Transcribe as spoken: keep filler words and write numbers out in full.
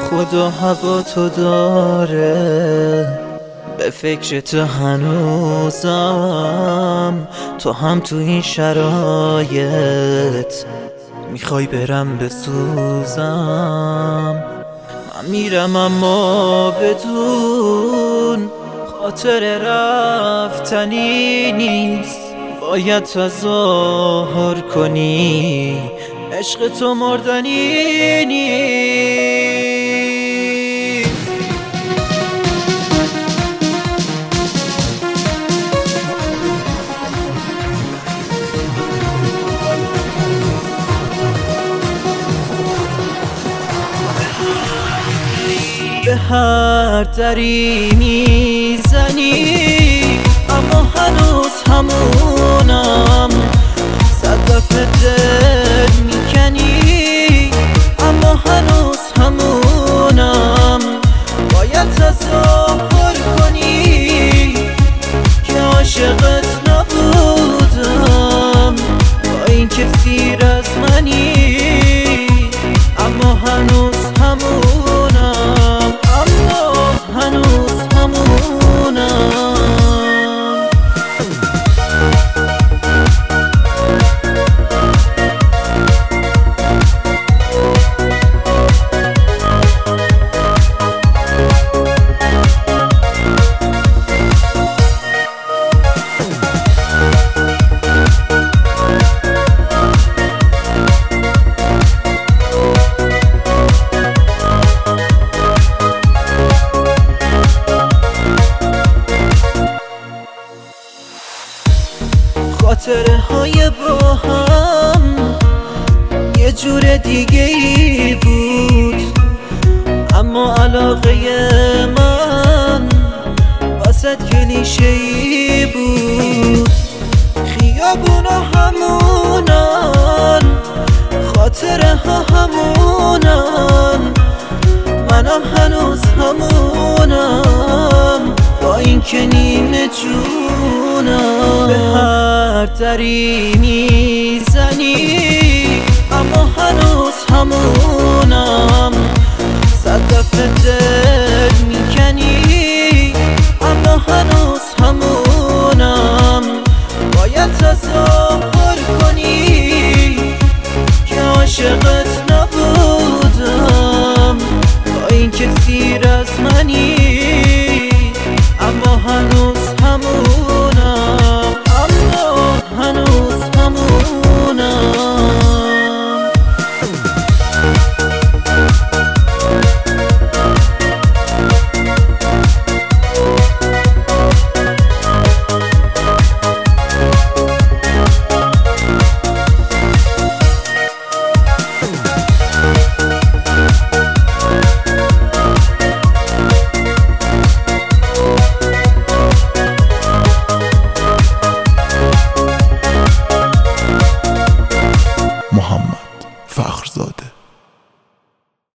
خدا هوا تو داره، به فکر تو هنوزم. تو هم تو این شرایط میخوای برم بسوزم. من میرم اما بدون خاطر رفتنی نیست. باید تظاهر کنی عشق تو مردنی نیست. به هر دری میزنی اما هنوز همونم. صدف دل میکنی اما هنوز همونم. باید تظاهر کنی که عاشقت نبودم، با این که سیر از منی اما هنوز همونم. اما هنوز همونم. خاطره های با هم یه جور دیگه ای بود، اما علاقه من واسه کلیشه ای بود. خیابونا همونن، خاطره ها همونن، منم هنوز همونم، با این که نیمه جونم. به هر دری میزنی اما هنوز همونم. صدف دل میکنی اما هنوز همونم. باید تظاهر کنی